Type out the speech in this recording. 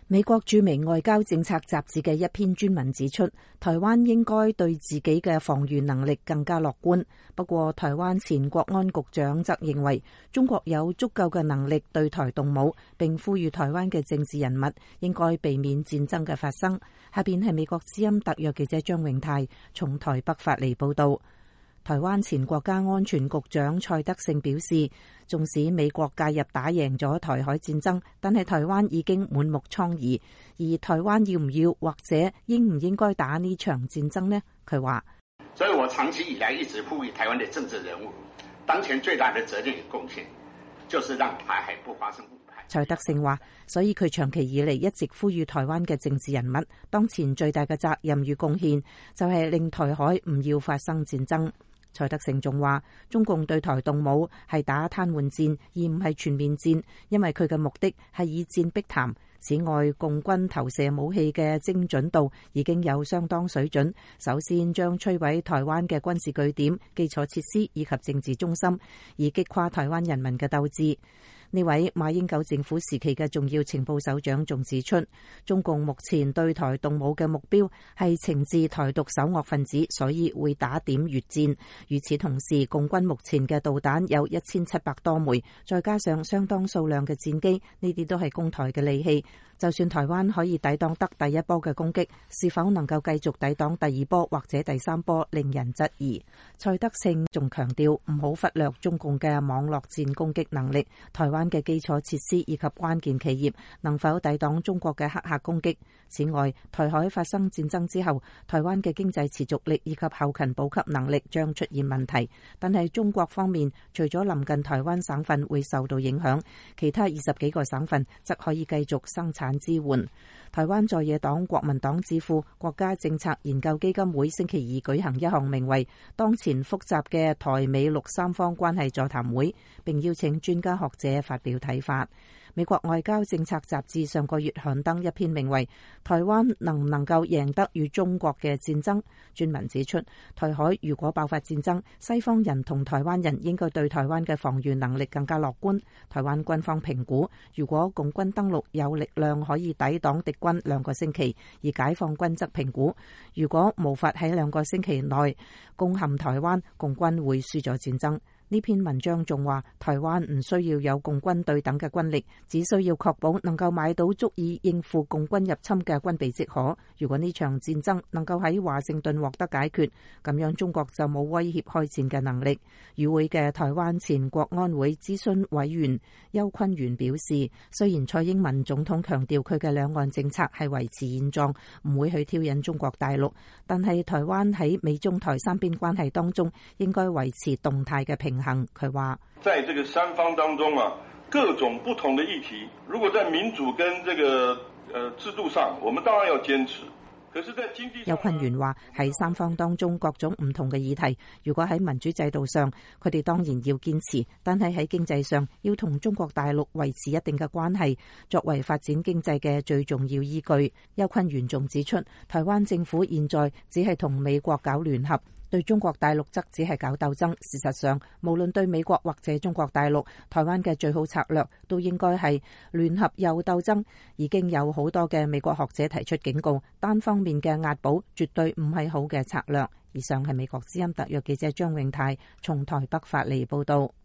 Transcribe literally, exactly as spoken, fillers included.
美國著名外交政策雜誌嘅一篇專文指出，台灣應該對自己嘅防禦能力更加樂觀。不過，台灣前國安局長則認為中國有足夠嘅能力對台動武，並呼籲台灣嘅政治人物應該避免戰爭嘅發生。下邊係美國之音特約記者張永泰從台北發嚟報道。台灣前國家安全局長蔡德勝表示，縱使美國介入打贏咗台海戰爭，但係台灣已經滿目瘡痍，而台灣要唔要或者應唔應該打呢場戰爭呢？佢話： 所以我長期以來一直呼籲台灣的政治人物，當前最大的責任與貢獻，就是讓台海不發生誤判。 蔡德勝話：所以佢長期以嚟一直呼籲台灣嘅政治人物，當前最大嘅責任與貢獻，就係令台海唔要發生戰爭。蔡德勝仲話：中共對台動武係打癱瘓戰，而唔係全面戰，因為佢嘅目的係以戰逼談。此外，共軍投射武器嘅精準度已經有相當水準。首先將摧毀台灣嘅軍事據點、基礎設施以及政治中心，以擊垮台灣人民嘅鬥志。呢位馬英九政府時期嘅重要情報首長仲指出，中共目前對台動武嘅目標係懲治台獨首惡分子，所以會打點越戰。與此同時，共軍目前嘅導彈有一千七百多枚，再加上相當數量嘅戰機，呢啲都係攻台嘅利器。就算台灣可以抵擋得第一波嘅攻擊，是否能夠繼續抵擋第二波或者第三波，令人質疑。蔡德勝仲強調，唔好忽略中共嘅網絡戰攻擊能力，台灣嘅基礎設施以及關鍵企業能否抵擋中國嘅黑客攻擊。此外，台海發生戰爭之後，台灣嘅經濟持續力以及後勤補給能力將出現問題。但係中國方面，除咗臨近台灣省份會受到影響，其他二十幾個省份則可以繼續生產支援。台灣在野黨國民黨智庫國家政策研究基金會星期二舉行一項名為《當前複雜嘅台美陸三方關係座談會》，並邀請專家學者發表睇法。美國外交政策雜誌上個月刊登一篇名為《台灣能唔能夠贏得與中國嘅戰爭》專文指出，台海如果爆發戰爭，西方人同台灣人應該對台灣嘅防禦能力更加樂觀。台灣軍方評估，如果共軍登陸有力量可以抵擋敵軍兩個星期，而解放軍則評估，如果無法喺兩個星期內攻陷台灣，共軍會輸咗戰爭。呢篇文章仲話，台灣唔需要有共軍對等嘅軍力，只需要確保能夠買到足以應付共軍入侵嘅軍備即可。如果呢場戰爭能夠喺華盛頓獲得解決，咁樣中國就冇威脅開戰嘅能力。與會嘅台灣前國安會諮詢委員邱坤元表示，雖然蔡英文總統強調佢嘅兩岸政策係維持現狀，唔會去挑釁中國大陸，但係台灣喺美中台三邊關係當中應該維持動態嘅平衡。佢話： 在這個三方當中啊，各種不同的議題，如果在民主跟這個呃制度上，我們當然要堅持。可是在經濟上， 邱坤元話喺三方當中各種唔同嘅議題，如果喺民主制度上，佢哋當然要堅持，但係喺經濟上要同中國大陸維持一定嘅關係，作為發展經濟嘅最重要依據。邱坤元仲指出，台灣政府現在只係同美國搞聯合，對中國大陸則只係搞鬥爭。事實上，無論對美國或者中國大陸，台灣嘅最好策略都應該係聯合又鬥爭。已經有好多嘅美國學者提出警告，單方面嘅押寶絕對唔係好嘅策略。以上係美國之音特約記者張永泰從台北發嚟報道。